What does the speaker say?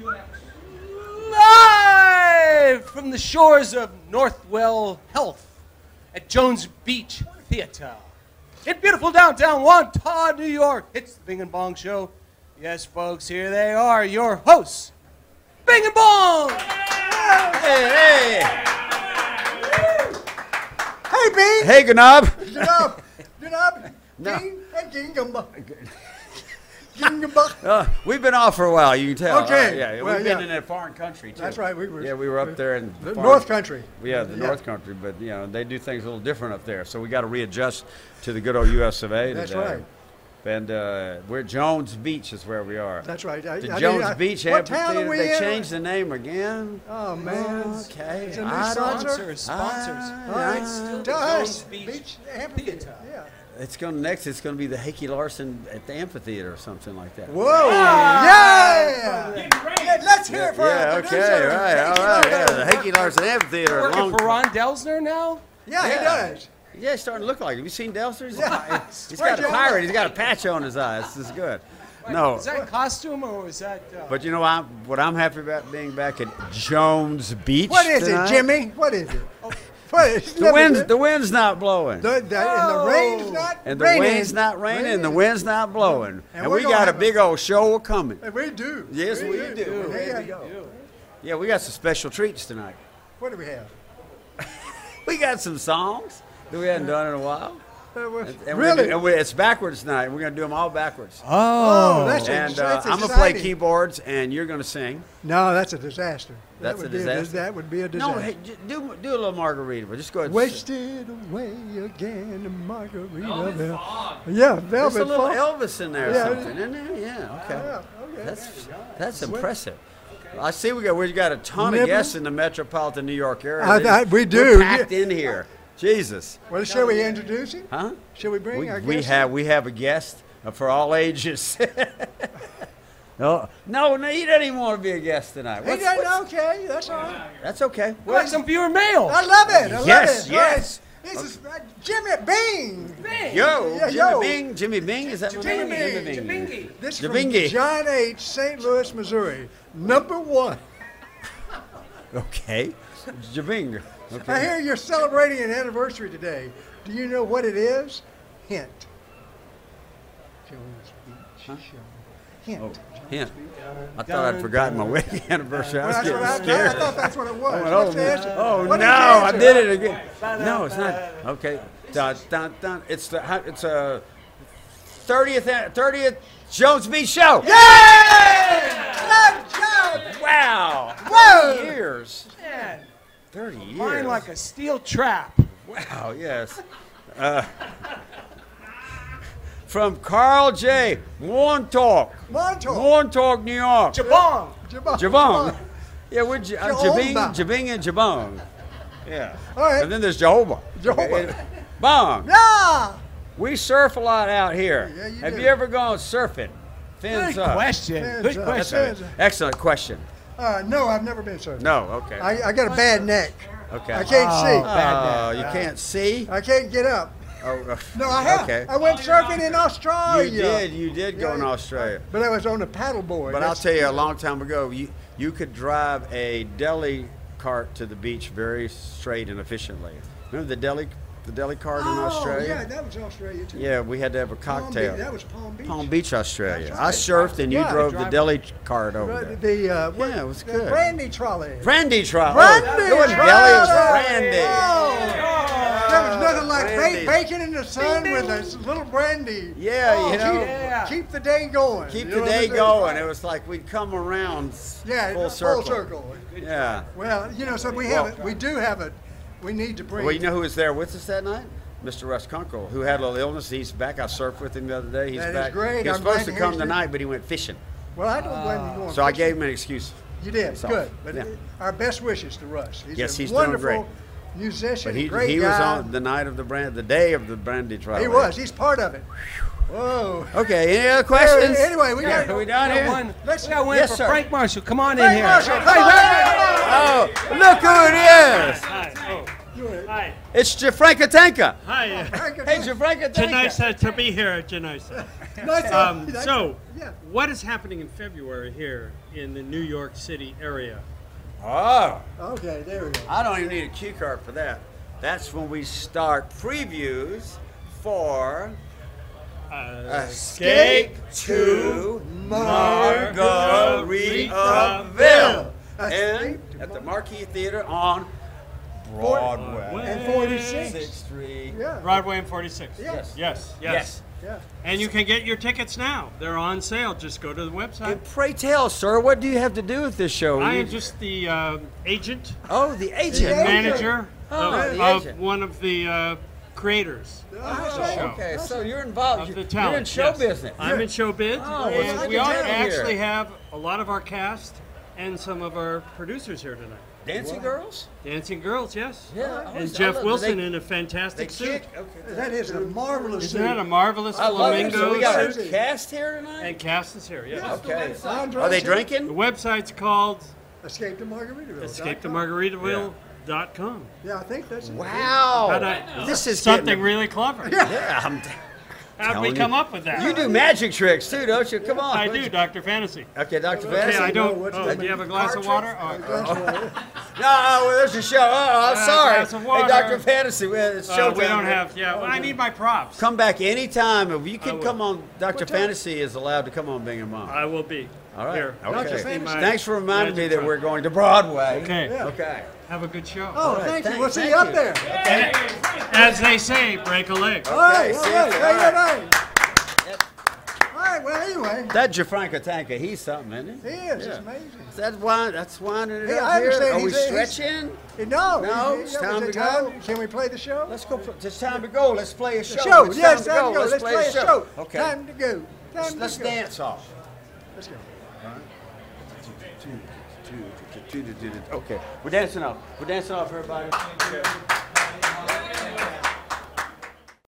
Live from the shores of Northwell Health at Jones Beach Theater. In beautiful downtown Wantagh, New York, it's the Bing and Bong Show. Yes, folks, here they are, your hosts, Bing and Bong! Hey, hey! Hey, Bing! Hey, Gnob! Gnob! No. Ging and Gingamba. We've been off for a while, you can tell. Okay. Yeah, Well, we've been yeah. in a foreign country, too. That's right. We were up there in the foreign- North Country. Yeah, the North Country, but, you know, they do things a little different up there, so we got to readjust to the good old U.S. of A. That's today. right. And we're Jones Beach is where we are. That's right. The Jones Beach what town are Amphitheater, we they in? changed the name again. Oh, man. Okay. It's a new I don't- sponsor. Sponsors. All right. Still the To us. Jones Beach Amphitheater. Theater. Yeah. It's going next. It's going to be the Hickey Larson at the amphitheater or something like that. Whoa. Yeah. Let's hear it for Yeah. our Okay. producer. Right. All right. Yeah. The Hickey Larson amphitheater. Working for Ron Delsner now? Yeah, Yeah. he does. Yeah, he's starting to look like it. Have you seen Delster? He's Where'd got a you- pirate. He's got a patch on his eye. This is good. No. Is that a costume or was that... But you know what I'm happy about being back at Jones Beach. What is tonight? it, Jimmy? What is it? What is The wind's not blowing. and the rain's not And the raining. wind's not raining, and the wind's not blowing. And we're we gonna got a have big old show coming. And we do. Yes, we do. There you go. Yeah, we got some special treats tonight. What do we have? We got some songs that we hadn't done in a while. And Really? it's backwards tonight. We're going to do them all backwards. Oh, that's And that's I'm going to play exciting. keyboards, and you're going to sing. No, that's a disaster. That's That a would be disaster? That would be a disaster. No, hey, do a little Margarita, but just go ahead. and Wasted away again, a margarita. Yeah, There's Velvet a little Funk. Elvis in there or Yeah. something, isn't there? Yeah, okay. Yeah, okay. That's impressive. I see we got a ton Never- of guests in the metropolitan New York area. We do. We're packed in here. Jesus. Well, shall we introduce him? Huh? Shall we bring our We guest? have a guest for all ages. No, he doesn't even want to be a guest tonight. He doesn't, okay, that's all right. That's okay. We got some viewer mail. I love it. I love Yes, it. yes. This is Jimmy Bing. Yo, Yeah, Jimmy yo. Bing. Jimmy Bing, is that my Jimmy name? Bing. Jimmy Bing. This is Jabingi. from John H., St. Louis, Missouri. #1. Okay. Jabing. I Okay. hear you're celebrating an anniversary today. Do you know what it is? Hint. Jones Beach Show. Hint. Oh, hint. I thought I'd forgotten my wedding anniversary. I was Well, getting that's what scared. I thought that's what it was. Oh, What's the answer? oh What no! is the I answer? did it again. No, it's not. Okay. Dun, dun, dun. It's a 30th Jones Beach show. Good job! Wow. Whoa! 30 years. Man, 30 years. mine like a steel trap. Wow. Yes. From Carl J. Montauk. Montauk, New York. Jabong. Jabong. Yeah, we're Jehovah. Jabing and Jabong. Yeah. All right. And then there's Jehovah. Jehovah. Okay. Bong. Yeah! We surf a lot out here. Yeah, you Have do. you ever gone surfing? Fins Good up. question. Fans Good up. question. Fans up. Excellent question. No, I've never been surfing. No, okay. I got a bad neck. Okay. I can't see. Oh, you can't see? I can't get up. Oh, No, I have. Okay. I went surfing in Australia. You did go in Australia. But I was on a paddleboard. But I'll tell you, a long time ago, you could drive a deli cart to the beach very straight and efficiently. Remember the deli cart in Australia? yeah, that was Australia too. Yeah, we had to have a Palm cocktail. Beach. That was Palm Beach. Palm Beach, Australia. That's I right. surfed and you Yeah, drove the deli cart over Right, there. yeah, it was good. brandy trolley. Brandy trolley. Brandy It was trolley. deli, it was brandy. There was nothing like Brandy. bacon in the sun with a little brandy. Yeah, you know. Keep the day going. Keep You the know day what I'm saying? going. It was like we'd come around Yeah, full circle. Full circle. Yeah. Well, so we have it. We do have it. We need to bring. Well, you know who was there with us that night? Mr. Russ Kunkel, who had a little illness. He's back. I surfed with him the other day. He's That is back. great. He was I'm supposed glad to to come hear you. tonight, but he went fishing. Well, I don't blame you going. So I fishing. gave him an excuse. You did So, good, but yeah. our best wishes to Russ. Yes, a he's doing wonderful great. musician, But he great was guy. on the night of the day of the brandy trial. He was. He's part of it. Whoa. Okay. Any other questions? Anyway, we got. Are we done We got here? one, Let's- we got one Yes, for sir. Frank Marshall. Come on in Frank here. Marshall, Hey, come on. Oh, look who it is! Hi. It's Jafranka Tanka. Hi. Hey, Jafranka Tanka. Nice to be here, Janisa. So, what is happening in February here in the New York City area? Oh, Okay, there we go. I don't even need a cue card for that. That's when we start previews for Escape to Margaritaville. And at the Marquis Theater on Broadway. And 46. 6th Street. Yeah. Broadway and 46. Yes. Yes. Yes. Yeah. And you can get your tickets now. They're on sale. Just go to the website. And pray tell, sir, what do you have to do with this show? I You- am just the agent, Oh, the agent. Yeah. manager Oh, the of agent. one of the creators of the show. Okay, so you're involved. Of the You're in talent. show yes. business. I'm in show biz, Oh, well, and glad we to are have you actually here. have a lot of our cast and some of our producers here tonight. Dancing girls? Dancing girls, yes. Yeah. And Jeff Wilson They in a fantastic suit. kick. Okay. That is a marvelous Isn't that a suit. marvelous I love it. flamingo So we got suit? a cast here tonight? And cast is here, yes. Okay. Andre Are they said- The drinking? website's called Escape to Margaritaville. escapetomargaritaville.com. Yeah, I think that's it. Wow. How'd This is something getting- really clever. Yeah. How'd we telling you. come up with that? You do magic tricks too, don't you? Come on. I do, Dr. Fantasy. Okay, Dr. Okay, Fantasy. I don't. what's Oh, that? do you have a glass of water? Oh, No, well, there's a show. Oh, I'm sorry. glass of Hey, water. Dr. Fantasy, it's showtime. we don't have. Yeah, well, I need my props. Come back anytime. If you can will. come on, Dr. Fantasy is allowed to come on Being a Mom. I will be. All right. Here. Okay. Dr. Fantasy. Thanks for reminding me Magic that we're going to Broadway. Okay. Yeah. Okay. Have a good show. Oh, right, thank you. thank- We'll see thank you up you. there. As they say, break a leg. All right, Okay, all see you. right. All Hey, right. right. All right, well, anyway, That Jafranka Tanka, he's something, isn't he? he is. It's Yeah. amazing. That's why. That's winding it Hey, up I here. understand Are we he's- stretching? No, No, is it's it- time is to it go. Can we play the show? Let's go. It's time to go. Let's play a show. Show, It's yes, time to go. Let's play a show. Okay. Time to go. Time Let's to go. dance off. Let's go. Okay, we're dancing off. We're dancing off, everybody. Okay.